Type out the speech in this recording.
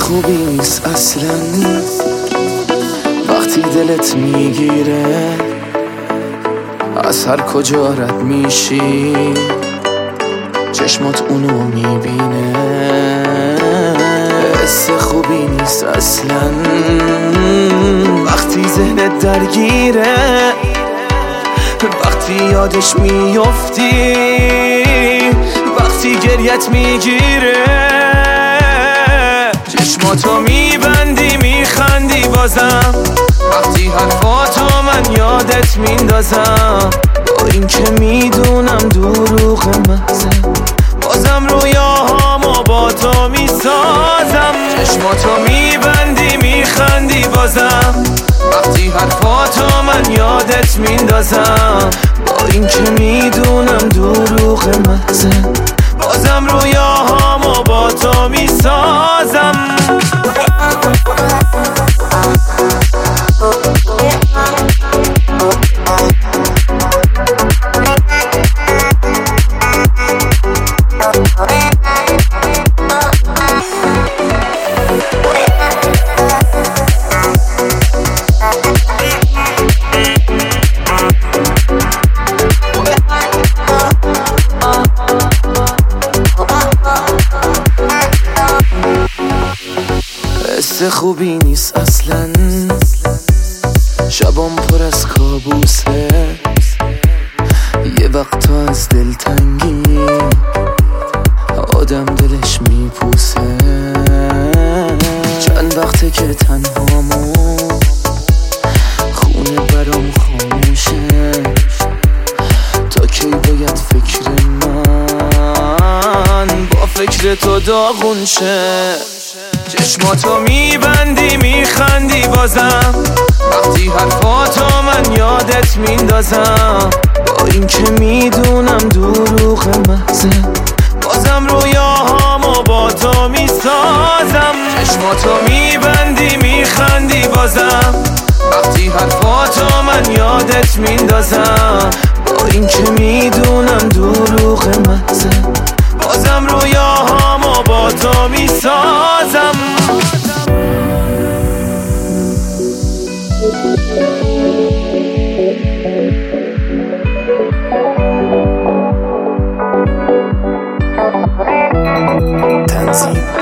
خوبی نیست اصلا وقتی دلت میگیره از هر کجا رد میشی چشمات اونو میبینه. حس خوبی نیست اصلا وقتی ذهنت درگیره، وقتی یادش میفتی، وقتی گریت میگیره. چشماتو میبندی میخندی بازم، وقتی حرفاتو من یادت میندازم. با این که میدونم دروغ محضه، بازم رویاهامو با تو میسازم. چشماتو میبندی میخندی بازم، وقتی حرفاتو من یادت میندازم. با این که میدونم دروغ محضه، بازم رویاهامو با تو میسازم. حس خوبی نیست اصلا شبام پر از کابوسه، یه وقتا از دلتنگی آدم دلش میپوسه. چند وقته که تنهامو خونه برام خاموشه، تا کی باید فکر من با فکر تو داغون شه. چشماتو میبندی میخندی بازم، وقتی حرفاتو من یادت میندازم. با این که میدونم دروغ محضه، بازم رویاهامو با تو میسازم. چشماتو میبندی میخندی بازم، وقتی حرفاتو من یادت میندازم. با این که میدونم دروغ محضه، بازم رویاهامو با تو میسازم. تنظیم